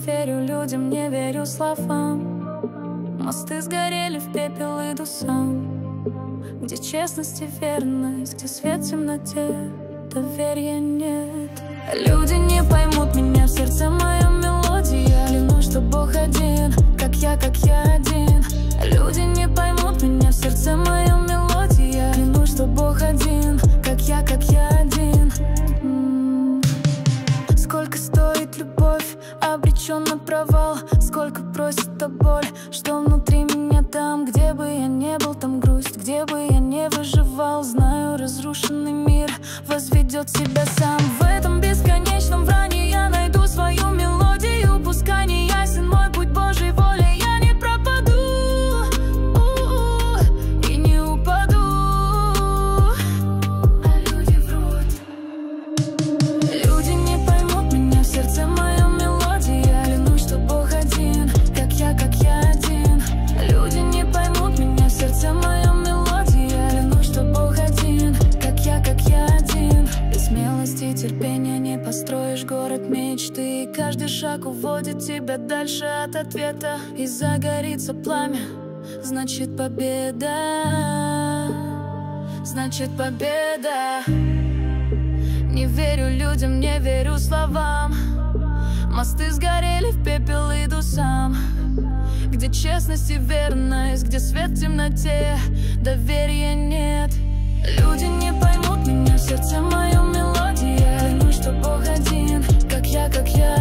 верю людям, не верю словам. Мосты сгорели в пепел, иду сам. Где честность и верность, где свет в темноте, доверия нет. Люди не поймут меня, в сердце моя мелодия. Клянусь, что Бог один, как я один. Люди не поймут меня, в сердце моя мелодия. Клянусь, что Бог один, как я один. Сколько стоит любовь, обречен на провал. Сколько просит та боль, что внутри меня там. Где бы я не был, там грусть, где бы я не выживал. Знаю, разрушенный мир возведет себя сам. В этом бесконечном вранье я найду свою мелодию. Пускай не ясен мой путь Божьей воли, я не пропаду и не упаду. А люди врут. Люди не поймут меня, в сердце моя мелодия. Клянусь, что Бог один, как я один. Люди не поймут меня, в сердце моя мелодия. Клянусь, что Бог один, как я один. Без смелости и терпения не построишь город мечты. И каждый шаг уводит тебя дальше от ответа. И загорится пламя, значит победа. Значит победа. Не верю людям, не верю словам. Мосты сгорели в пепел, иду сам. Где честность и верность, где свет в темноте, доверия нет. Люди не поймут меня, в сердце мою мелодия. Клянусь, что Бог один, как я